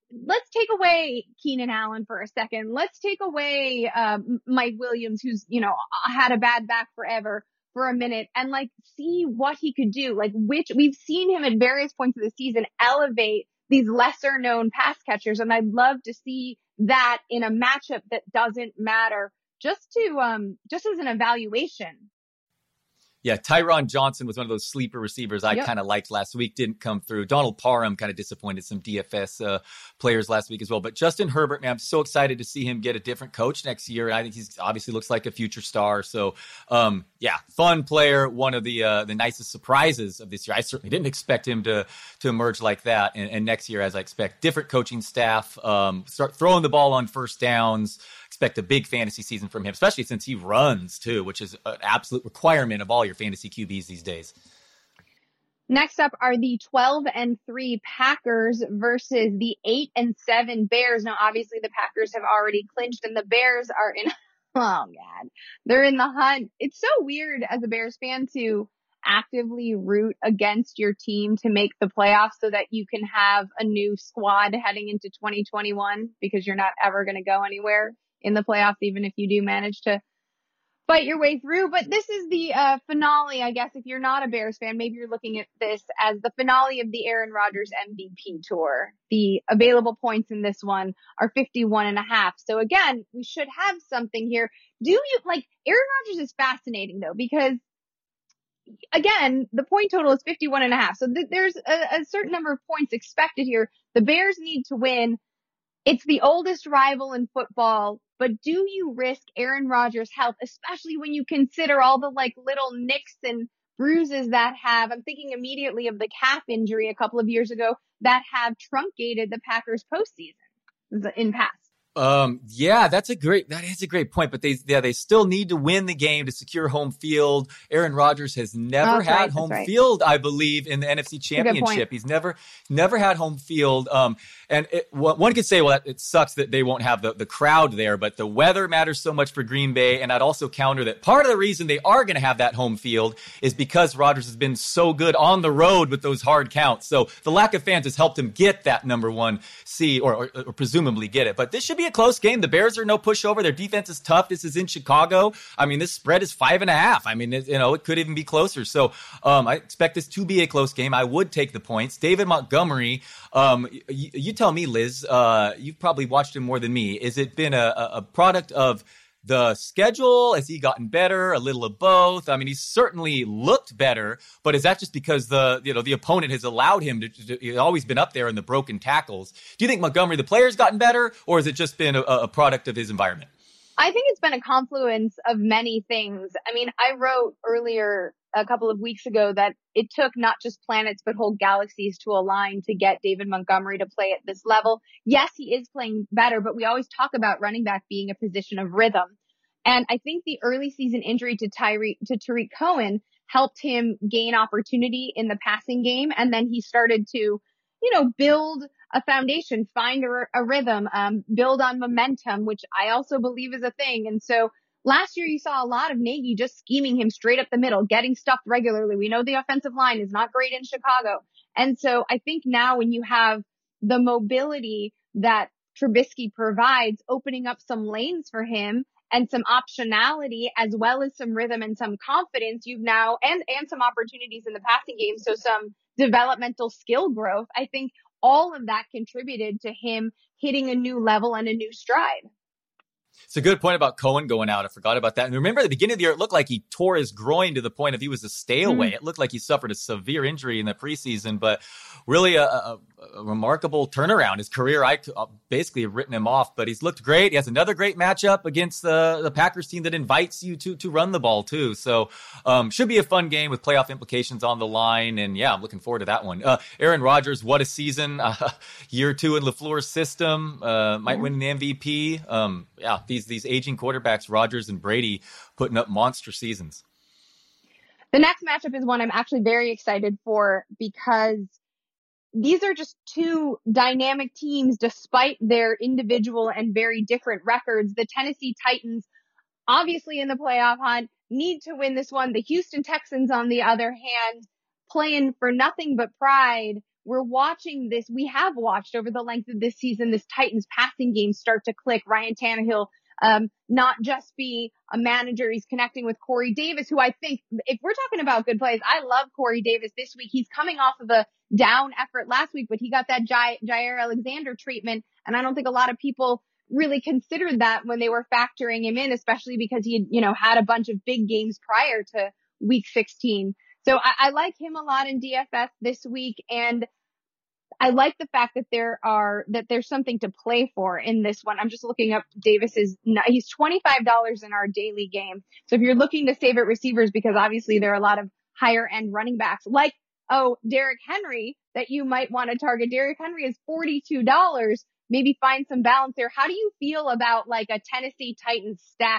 let's take away Keenan Allen for a second. Let's take away uh, Mike Williams, who's, you know, had a bad back forever, for a minute, and like see what he could do. Like, which we've seen him at various points of the season elevate these lesser known pass catchers. And I'd love to see that in a matchup that doesn't matter, just to, um, just as an evaluation. Yeah, Tyron Johnson was one of those sleeper receivers I yep. kind of liked last week. Didn't come through. Donald Parham kind of disappointed some D F S uh, players last week as well. But Justin Herbert, man, I'm so excited to see him get a different coach next year. And I think he's obviously looks like a future star. So, um, yeah, fun player. One of the uh, the nicest surprises of this year. I certainly didn't expect him to to emerge like that. And, and next year, as I expect, different coaching staff, um, start throwing the ball on first downs. Expect a big fantasy season from him, especially since he runs too, which is an absolute requirement of all your fantasy Q Bs these days. Next up are the twelve and three Packers versus the eight and seven Bears. Now, obviously the Packers have already clinched and the Bears are in, oh God, they're in the hunt. It's so weird as a Bears fan to actively root against your team to make the playoffs so that you can have a new squad heading into twenty twenty-one, because you're not ever going to go anywhere in the playoffs, even if you do manage to fight your way through. But this is the uh, finale, I guess. If you're not a Bears fan, maybe you're looking at this as the finale of the Aaron Rodgers M V P tour. The available points in this one are fifty-one and a half. So again, we should have something here. Do you like Aaron Rodgers is fascinating though, because again, the point total is fifty-one and a half. So th- there's a, a certain number of points expected here. The Bears need to win. It's the oldest rival in football, but do you risk Aaron Rodgers' health, especially when you consider all the like little nicks and bruises that have, I'm thinking immediately of the calf injury a couple of years ago that have truncated the Packers postseason in past. Um, yeah, that's a great, that is a great point, but they, yeah, they still need to win the game to secure home field. Aaron Rodgers has never that's had right, home right. field, I believe, in the N F C Championship. He's never, never had home field. Um, and it, one could say, well, it sucks that they won't have the, the crowd there, but the weather matters so much for Green Bay. And I'd also counter that part of the reason they are going to have that home field is because Rodgers has been so good on the road with those hard counts. So the lack of fans has helped him get that number one seed, or, or, or presumably get it. But this should be a close game. The Bears are no pushover. Their defense is tough. This is in Chicago. I mean, this spread is five and a half. I mean, it, you know, it could even be closer. So um, I expect this to be a close game. I would take the points. David Montgomery, um, you, you tell me, Liz, uh, you've probably watched him more than me. Has it been a, a product of the schedule? Has he gotten better? A little of both? I mean, he's certainly looked better, but is that just because the, you know, the opponent has allowed him to, to he's always been up there in the broken tackles? Do you think Montgomery, the player's gotten better, or has it just been a, a product of his environment? I think it's been a confluence of many things. I mean, I wrote earlier a couple of weeks ago that it took not just planets, but whole galaxies to align to get David Montgomery to play at this level. Yes, he is playing better, but we always talk about running back being a position of rhythm. And I think the early season injury to Tyree, to Tariq Cohen helped him gain opportunity in the passing game. And then he started to, you know, build a foundation, find a, a rhythm, um, build on momentum, which I also believe is a thing. And so last year you saw a lot of Nagy just scheming him straight up the middle, getting stuffed regularly. We know the offensive line is not great in Chicago. And so I think now when you have the mobility that Trubisky provides, opening up some lanes for him and some optionality, as well as some rhythm and some confidence, you've now, and, and some opportunities in the passing game. So some developmental skill growth. I think all of that contributed to him hitting a new level and a new stride. It's a good point about Cohen going out. I forgot about that. And remember, at the beginning of the year, it looked like he tore his groin to the point of he was a stay away. Mm. It looked like he suffered a severe injury in the preseason, but really a, a, a remarkable turnaround. His career, I basically have written him off, but he's looked great. He has another great matchup against the, the Packers team that invites you to, to run the ball too. So um, should be a fun game with playoff implications on the line. And yeah, I'm looking forward to that one. Uh, Aaron Rodgers, what a season. Uh, year two in LaFleur's system, uh, might mm. win the M V P. Um, yeah, these these aging quarterbacks, Rodgers and Brady, putting up monster seasons. The next matchup is one I'm actually very excited for because these are just two dynamic teams despite their individual and very different records. The Tennessee Titans, obviously in the playoff hunt, need to win this one. The Houston Texans, on the other hand, playing for nothing but pride we're watching this. We have watched over the length of this season, this Titans passing game start to click. Ryan Tannehill, um, not just be a manager. He's connecting with Corey Davis, who I think, if we're talking about good plays, I love Corey Davis this week. He's coming off of a down effort last week, but he got that J- Jair Alexander treatment. And I don't think a lot of people really considered that when they were factoring him in, especially because he had, you know, had a bunch of big games prior to week sixteen. So I, I like him a lot in D F S this week. And I like the fact that there are, that there's something to play for in this one. I'm just looking up Davis's, he's twenty-five dollars in our daily game. So if you're looking to save at receivers, because obviously there are a lot of higher end running backs like, oh, Derrick Henry, that you might want to target. Derrick Henry is forty-two dollars. Maybe find some balance there. How do you feel about like a Tennessee Titans stack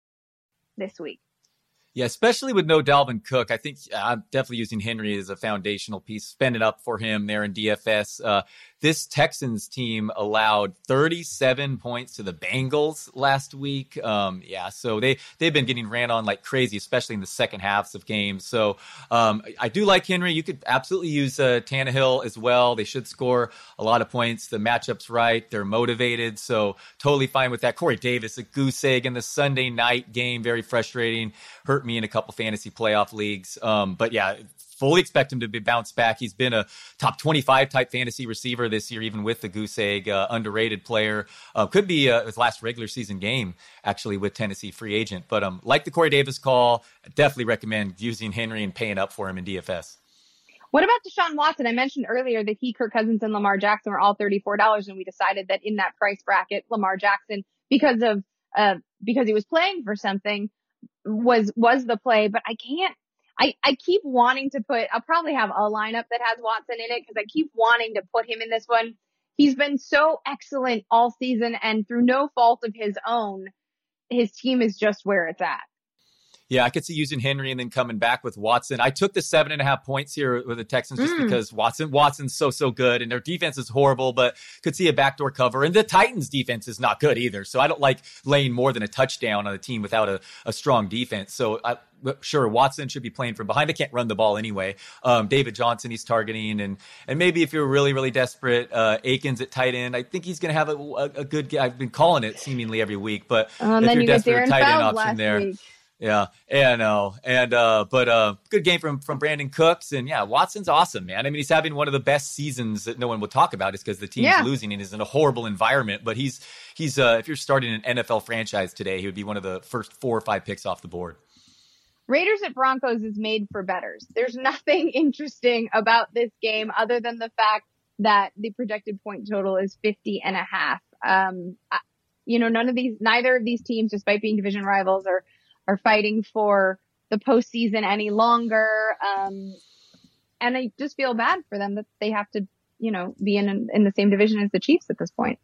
this week? Yeah, especially with no Dalvin Cook. I think I'm definitely using Henry as a foundational piece, spending up for him there in D F S. Uh, this Texans team allowed thirty-seven points to the Bengals last week. Um, yeah, so they, they've been getting ran on like crazy, especially in the second halves of games. So um, I do like Henry. You could absolutely use uh, Tannehill as well. They should score a lot of points. The matchup's right. They're motivated, so totally fine with that. Corey Davis, a goose egg in the Sunday night game, very frustrating. Hurt me in a couple fantasy playoff leagues. Um, but yeah, fully expect him to be bounced back. He's been a top twenty-five type fantasy receiver this year, even with the goose egg, uh, underrated player. Uh, could be uh, his last regular season game, actually, with Tennessee free agent. But um, like the Corey Davis call, I definitely recommend using Henry and paying up for him in D F S. What about Deshaun Watson? I mentioned earlier that he, Kirk Cousins, and Lamar Jackson were all thirty-four dollars, and we decided that in that price bracket, Lamar Jackson, because of uh, because he was playing for something, was was the play. But I can't. I, I keep wanting to put, I'll probably have a lineup that has Watson in it because I keep wanting to put him in this one. He's been so excellent all season, and through no fault of his own, his team is just where it's at. Yeah, I could see using Henry and then coming back with Watson. I took the seven and a half points here with the Texans just mm. because Watson, Watson's so, so good and their defense is horrible, but could see a backdoor cover. And the Titans defense is not good either. So I don't like laying more than a touchdown on a team without a, a strong defense. So I, sure, Watson should be playing from behind. I can't run the ball anyway. Um, David Johnson, he's targeting. And, and maybe if you're really, really desperate, uh, Akins at tight end, I think he's going to have a, a, a good, I've been calling it seemingly every week, but um, if you're you desperate, a tight end option there. Week. Yeah, yeah, I know. And, uh, but, uh, good game from, from Brandon Cooks. And yeah, Watson's awesome, man. I mean, he's having one of the best seasons that no one would talk about is because the team's yeah. losing and is in a horrible environment. But he's, he's, uh, if you're starting an N F L franchise today, he would be one of the first four or five picks off the board. Raiders at Broncos is made for bettors. There's nothing interesting about this game other than the fact that the projected point total is fifty and a half. Um, you know, none of these, neither of these teams, despite being division rivals, are, are fighting for the postseason any longer. Um, and I just feel bad for them that they have to, you know, be in, in the same division as the Chiefs at this point.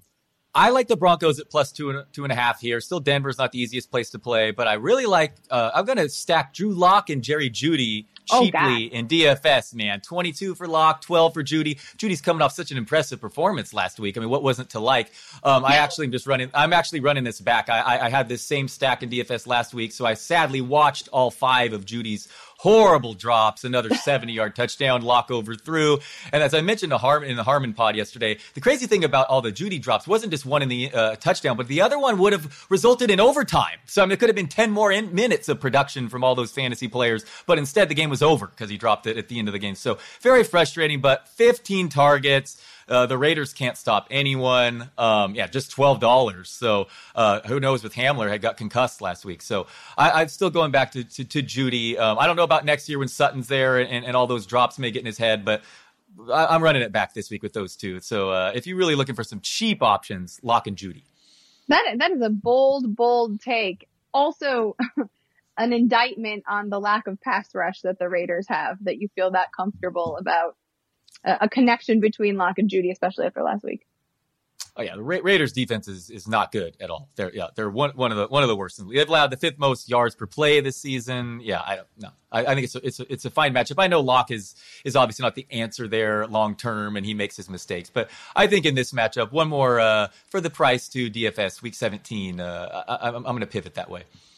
I like the Broncos at plus two and two and a half here. Still, Denver's not the easiest place to play, but I really like, uh, I'm going to stack Drew Lock and Jerry Jeudy cheaply oh, in D F S, man. twenty-two for Lock, twelve for Jeudy. Jeudy's coming off such an impressive performance last week. I mean, what wasn't to like? Um, I actually am just running, I'm actually running this back. I, I, I had this same stack in D F S last week, so I sadly watched all five of Jeudy's horrible drops, another seventy-yard touchdown, Lock overthrew. And as I mentioned to Harmon, in the Harmon pod yesterday, the crazy thing about all the Jeudy drops wasn't just one in the uh, touchdown, but the other one would have resulted in overtime. So I mean, it could have been ten more in- minutes of production from all those fantasy players, but instead the game was over because he dropped it at the end of the game. So very frustrating, but fifteen targets. Uh, the Raiders can't stop anyone. Um, yeah, just twelve dollars. So uh, who knows with Hamler had got concussed last week. So I, I'm still going back to, to, to Jeudy. Um, I don't know about next year when Sutton's there and, and all those drops may get in his head, but I, I'm running it back this week with those two. So uh, if you're really looking for some cheap options, Lock and Jeudy. That, that is a bold, bold take. Also, an indictment on the lack of pass rush that the Raiders have, that you feel that comfortable about a connection between Lock and Jeudy, especially after last week. Oh yeah, the Ra- Raiders defense is, is not good at all. They're yeah, they're one one of the one of the worst. They've allowed the fifth most yards per play this season. Yeah, I don't know. I, I think it's a, it's a, it's a fine matchup. I know Lock is is obviously not the answer there long term, and he makes his mistakes. But I think in this matchup, one more uh, for the price to D F S week seventeen. Uh, I, I'm, I'm going to pivot that way.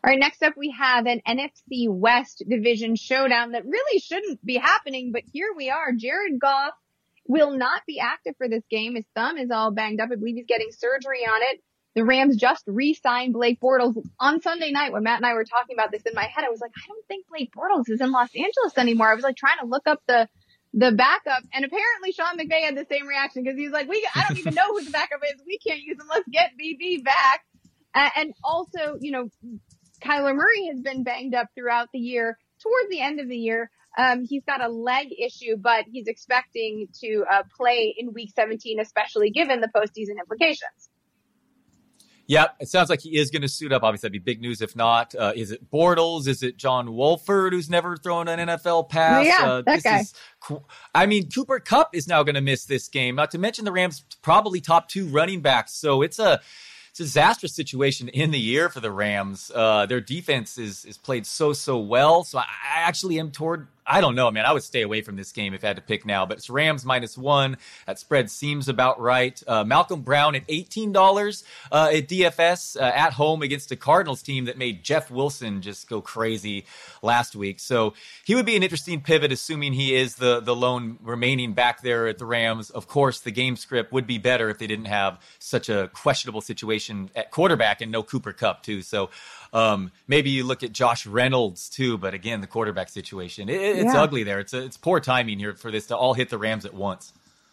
All right, next up we have an N F C West division showdown that really shouldn't be happening, but here we are. Jared Goff will not be active for this game. His thumb is all banged up. I believe he's getting surgery on it. The Rams just re-signed Blake Bortles on Sunday night. When Matt and I were talking about this in my head, I was like, I don't think Blake Bortles is in Los Angeles anymore. I was like trying to look up the the backup, and apparently Sean McVay had the same reaction because he was like, "We, I don't even know who the backup is. We can't use him. Let's get B B back." Uh, and also, you know, Kyler Murray has been banged up throughout the year. Towards the end of the year, um, he's got a leg issue, but he's expecting to uh, play in Week seventeen, especially given the postseason implications. Yep, it sounds like he is going to suit up. Obviously, that'd be big news if not. Uh, is it Bortles? Is it John Wolford, who's never thrown an N F L pass? Yeah, uh, that this guy. Is, I mean, Cooper Kupp is now going to miss this game. Not to mention the Rams probably top two running backs. So it's a it's a disastrous situation in the year for the Rams. Uh, their defense is is played so so well. So I, I actually am toward. I don't know, man. I would stay away from this game if I had to pick now, but it's Rams minus one. That spread seems about right. Uh, Malcolm Brown at eighteen dollars uh, at D F S uh, at home against a Cardinals team that made Jeff Wilson just go crazy last week. So he would be an interesting pivot, assuming he is the, the lone remaining back there at the Rams. Of course, the game script would be better if they didn't have such a questionable situation at quarterback and no Cooper Kupp too. So Um, maybe you look at Josh Reynolds too, but again, the quarterback situation, it, it's yeah. ugly there. It's a, it's poor timing here for this to all hit the Rams at once.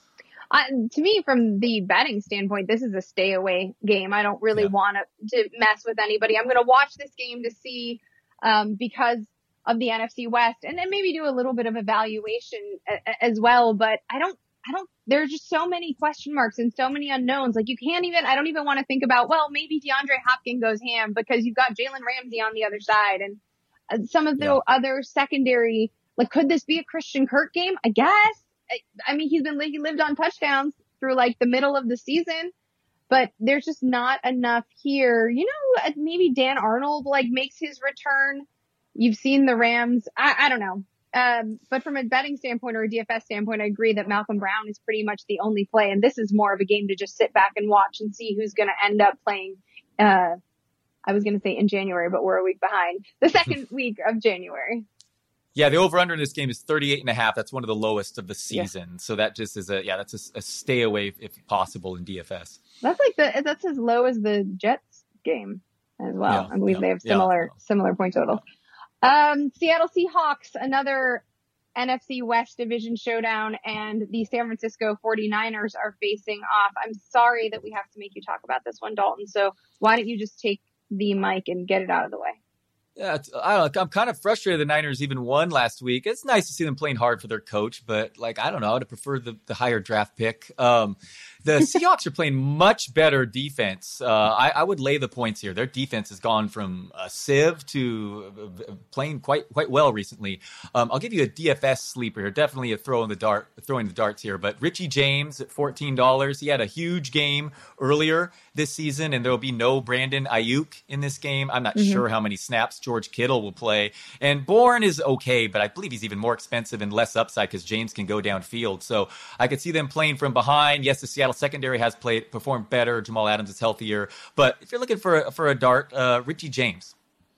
Uh, to me, from the betting standpoint, this is a stay away game. I don't really yeah. want to, to mess with anybody. I'm going to watch this game to see, um, because of the N F C West, and then maybe do a little bit of evaluation a, as well. But I don't, I don't, there's just so many question marks and so many unknowns. Like you can't even, I don't even want to think about, well, maybe DeAndre Hopkins goes ham because you've got Jalen Ramsey on the other side. And uh, some of the yeah. other secondary, like, could this be a Christian Kirk game? I guess. I, I mean, he's been, he lived on touchdowns through like the middle of the season, but there's just not enough here. You know, maybe Dan Arnold like makes his return. You've seen the Rams. I, I don't know. Um, but from a betting standpoint or a D F S standpoint, I agree that Malcolm Brown is pretty much the only play. And this is more of a game to just sit back and watch and see who's going to end up playing. Uh, I was going to say in January, but we're a week behind. The second week of January. Yeah, the over-under in this game is thirty-eight and a half. That's one of the lowest of the season. Yeah. So that just is a, yeah, that's a, a stay away if possible in D F S. That's like the, that's as low as the Jets game as well. Yeah, I believe yeah, they have similar, yeah. similar point totals. Um, Seattle Seahawks, another N F C West division showdown, and the San Francisco forty-niners are facing off. I'm sorry that we have to make you talk about this one, Dalton. So why don't you just take the mic and get it out of the way? Yeah, it's, I don't know. I'm kind of frustrated the Niners even won last week. It's nice to see them playing hard for their coach, but like, I don't know, I would have preferred the, the higher draft pick. Um, the Seahawks are playing much better defense. Uh, I, I would lay the points here. Their defense has gone from a sieve to playing quite quite well recently. Um, I'll give you a D F S sleeper here. Definitely a throw in the dart, throwing the darts here. But Richie James at fourteen dollars. He had a huge game earlier this season, and there will be no Brandon Ayuk in this game. I'm not mm-hmm. sure how many snaps George Kittle will play. And Bourne is okay, but I believe he's even more expensive and less upside because James can go downfield. So I could see them playing from behind. Yes, the Seattle secondary has played performed better. Jamal Adams is healthier. But if you're looking for a, for a dart, uh, Richie James.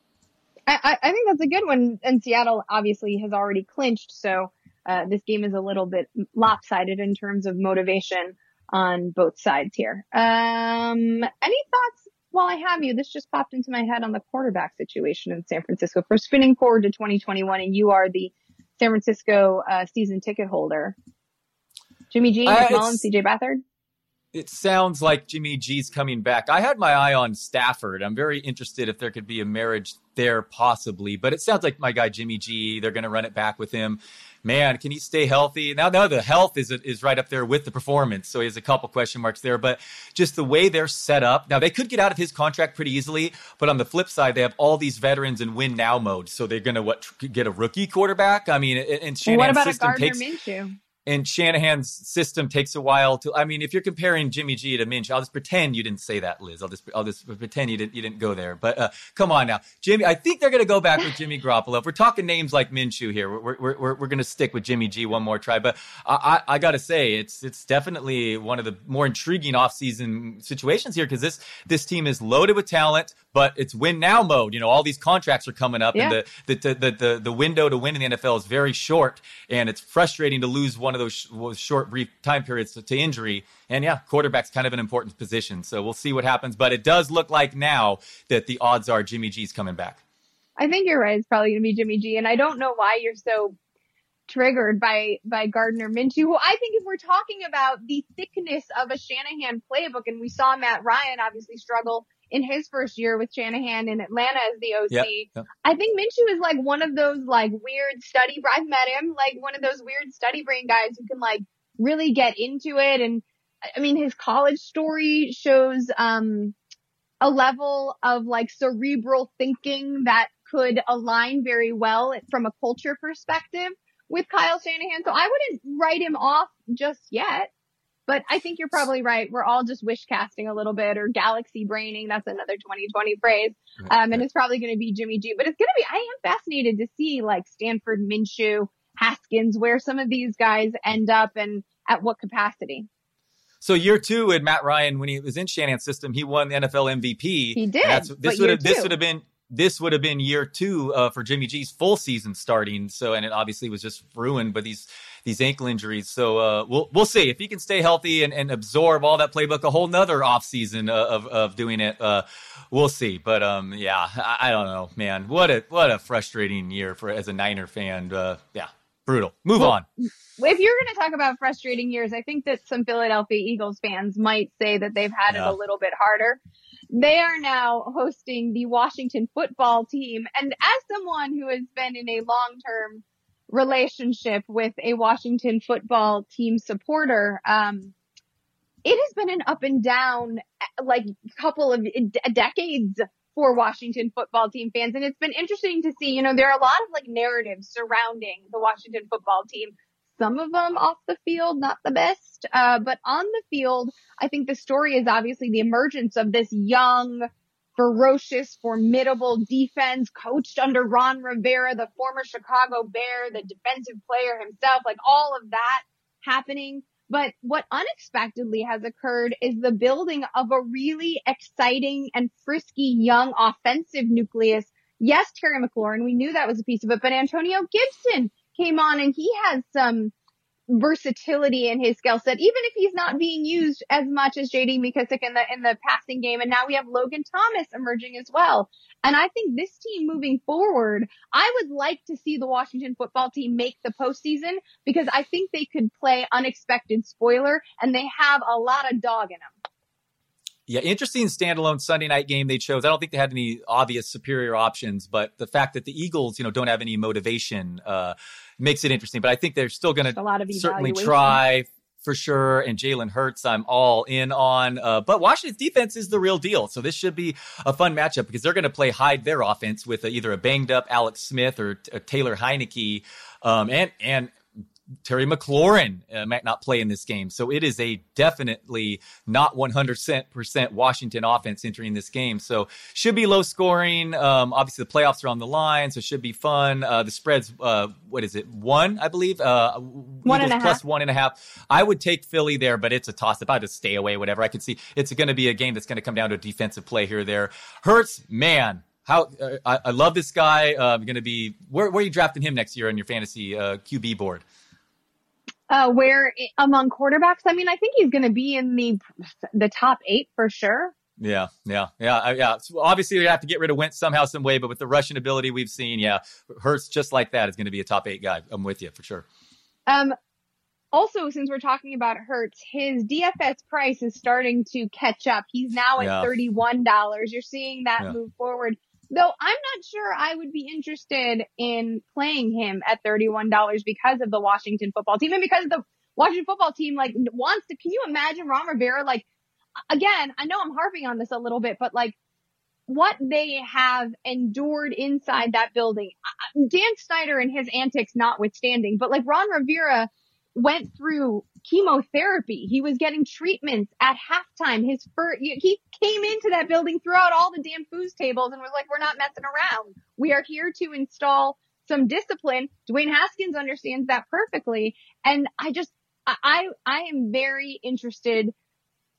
I, I think that's a good one. And Seattle obviously has already clinched. So uh, this game is a little bit lopsided in terms of motivation on both sides here. Um, any thoughts while I have you? This just popped into my head on the quarterback situation in San Francisco. For spinning forward to twenty twenty-one, and you are the San Francisco uh, season ticket holder. Jimmy G, Nick uh, Mullins, C J Beathard? It sounds like Jimmy G's coming back. I had my eye on Stafford. I'm very interested if there could be a marriage there possibly, but it sounds like my guy Jimmy G, they're going to run it back with him. Man, can he stay healthy? Now, now the health is is right up there with the performance, so he has a couple question marks there. But just the way they're set up, now they could get out of his contract pretty easily, but on the flip side, they have all these veterans in win now mode, so they're going to what get a rookie quarterback. I mean, and Shanahan's what about system a Gardner takes. Minshew? And Shanahan's system takes a while to. I mean, if you're comparing Jimmy G to Minshew, I'll just pretend you didn't say that, Liz. I'll just I'll just pretend you didn't you didn't go there. But uh, come on now, Jimmy. I think they're going to go back with Jimmy Garoppolo. If we're talking names like Minshew here, we're we're we're, we're going to stick with Jimmy G one more try. But I I, I got to say, it's it's definitely one of the more intriguing offseason situations here because this this team is loaded with talent. but it's win now mode. You know, all these contracts are coming up, yeah. and the the, the the the window to win in the N F L is very short, and it's frustrating to lose one of those sh- short, brief time periods to, to injury. And yeah, quarterback's kind of an important position, so we'll see what happens. But it does look like now that the odds are Jimmy G's coming back. I think you're right. It's probably going to be Jimmy G, and I don't know why you're so triggered by by Gardner Minshew, who I think if we're talking about the thickness of a Shanahan playbook, and we saw Matt Ryan obviously struggle in his first year with Shanahan in Atlanta as the O C. Yep, yep. I think Minshew is like one of those like weird study, I've met him, like one of those weird study brain guys who can like really get into it. And I mean, his college story shows um a level of like cerebral thinking that could align very well from a culture perspective with Kyle Shanahan. So I wouldn't write him off just yet, but I think you're probably right. We're all just wish casting a little bit, or galaxy braining. That's another twenty twenty phrase. Um, and it's probably going to be Jimmy G, but it's going to be, I am fascinated to see like Stanford, Minshew, Haskins, where some of these guys end up and at what capacity. So year two with Matt Ryan, when he was in Shanahan's system, he won the N F L M V P. He did. That's, this would have, two. this would have been, This would have been year two uh, for Jimmy G's full season starting. So, and it obviously was just ruined by these these ankle injuries. So uh, we'll we'll see if he can stay healthy and, and absorb all that playbook, a whole nother offseason of of doing it. Uh, we'll see. But um, yeah, I, I don't know, man. What a what a frustrating year for as a Niner fan. Uh, yeah, brutal. Move well, on. If you're going to talk about frustrating years, I think that some Philadelphia Eagles fans might say that they've had yeah. it a little bit harder. They are now hosting the Washington football team. And as someone who has been in a long-term relationship with a Washington football team supporter, um, it has been an up and down, like couple of decades for Washington football team fans. And it's been interesting to see, you know, there are a lot of like narratives surrounding the Washington football team. Some of them off the field, not the best. Uh, but on the field, I think the story is obviously the emergence of this young, ferocious, formidable defense coached under Ron Rivera, the former Chicago Bear, the defensive player himself, like all of that happening. But what unexpectedly has occurred is the building of a really exciting and frisky young offensive nucleus. Yes, Terry McLaurin, we knew that was a piece of it, but Antonio Gibson came on and he has some versatility in his skill set, even if he's not being used as much as J D McKissic in the, in the passing game. And now we have Logan Thomas emerging as well. And I think this team moving forward, I would like to see the Washington football team make the postseason because I think they could play unexpected spoiler and they have a lot of dog in them. Yeah, interesting standalone Sunday night game they chose. I don't think they had any obvious superior options, but the fact that the Eagles, you know, don't have any motivation uh, makes it interesting. But I think they're still going to certainly try for sure. And Jalen Hurts, I'm all in on. Uh, but Washington's defense is the real deal. So this should be a fun matchup because they're going to play hide their offense with a, either a banged up Alex Smith or a Taylor Heineke um, and and. Terry McLaurin uh, might not play in this game. So it is a definitely not one hundred percent Washington offense entering this game. So should be low scoring. Um, obviously the playoffs are on the line, so it should be fun. Uh, the spread's, uh, what is it? One, I believe, uh, one and a plus half. one and a half. I would take Philly there, but it's a toss up. I just stay away, whatever. I could see it's going to be a game that's going to come down to a defensive play here or there. Hurts, man. How uh, I, I love this guy. Uh, going to be, where, where are you drafting him next year on your fantasy uh, Q B board? Uh, where among quarterbacks, I mean, I think he's going to be in the the top eight for sure. Yeah, yeah, yeah, yeah. So obviously, they have to get rid of Wentz somehow, some way. But with the rushing ability we've seen, yeah, Hurts just like that is going to be a top eight guy. I'm with you for sure. Um, also, since we're talking about Hurts, his D F S price is starting to catch up. He's now at yeah. thirty-one dollars. You're seeing that yeah. move forward. Though I'm not sure I would be interested in playing him at thirty-one dollars because of the Washington football team and because the Washington football team like wants to, can you imagine Ron Rivera? Like, again, I know I'm harping on this a little bit, but like what they have endured inside that building, Dan Snyder and his antics notwithstanding, but like Ron Rivera went through chemotherapy. He was getting treatments at halftime. His first, he came into that building, threw out all the damn foos tables and was like, we're not messing around. We are here to install some discipline. Dwayne Haskins understands that perfectly. And I just, I, I am very interested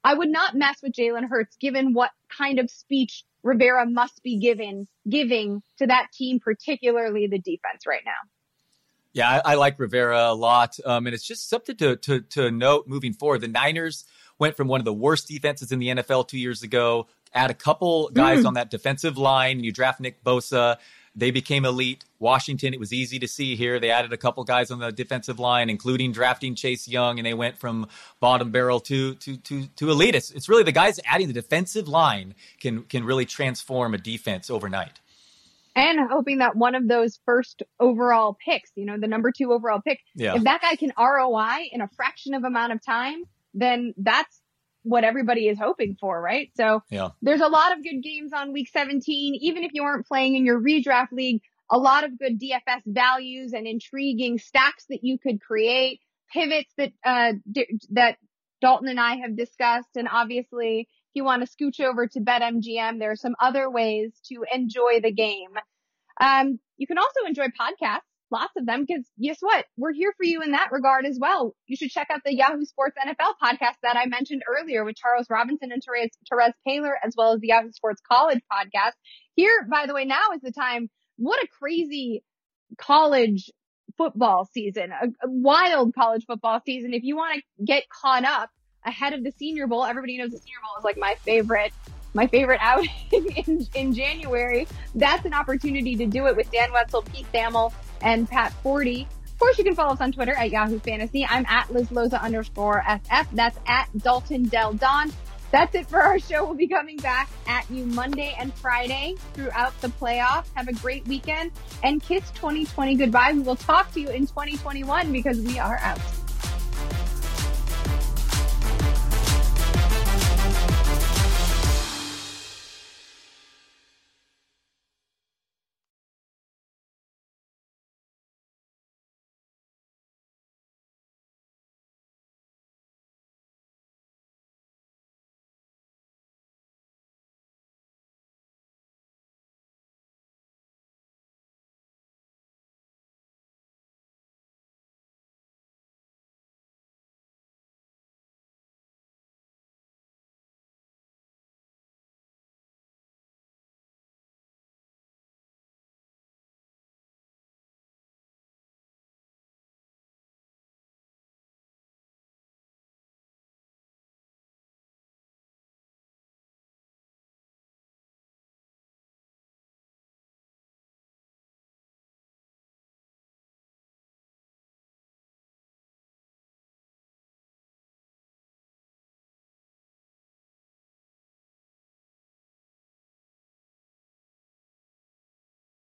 I would not mess with Jalen Hurts given what kind of speech Rivera must be given, giving to that team, particularly the defense right now. Yeah, I, I like Rivera a lot. Um, and it's just something to, to, to note moving forward. The Niners went from one of the worst defenses in the N F L two years ago, add a couple guys mm. on that defensive line, and you draft Nick Bosa. They became elite. Washington, it was easy to see here. They added a couple guys on the defensive line, including drafting Chase Young, and they went from bottom barrel to to to to elite. It's, it's really the guys adding the defensive line can can really transform a defense overnight. And hoping that one of those first overall picks, you know, the number two overall pick, yeah. if that guy can R O I in a fraction of amount of time, then that's what everybody is hoping for, right? So yeah. there's a lot of good games on week seventeen. Even if you aren't playing in your redraft league, a lot of good D F S values and intriguing stacks that you could create, pivots that, uh, d- that Dalton and I have discussed. And obviously, if you want to scooch over to BetMGM, there are some other ways to enjoy the game. Um, you can also enjoy podcasts. Lots of them, because guess what? We're here for you in that regard as well. You should check out the Yahoo Sports N F L podcast that I mentioned earlier with Charles Robinson and Therese, Therese Paylor, as well as the Yahoo Sports College podcast. Here, by the way, now is the time. What a crazy college football season, a, a wild college football season. If you want to get caught up ahead of the Senior Bowl, everybody knows the Senior Bowl is like my favorite My favorite outing in, in January. That's an opportunity to do it with Dan Wetzel, Pete Thamel, and Pat Forty. Of course, you can follow us on Twitter at Yahoo Fantasy. I'm at Liz Loza underscore F F. That's at Dalton Del Don. That's it for our show. We'll be coming back at you Monday and Friday throughout the playoffs. Have a great weekend and kiss twenty twenty goodbye. We will talk to you in twenty twenty-one because we are out.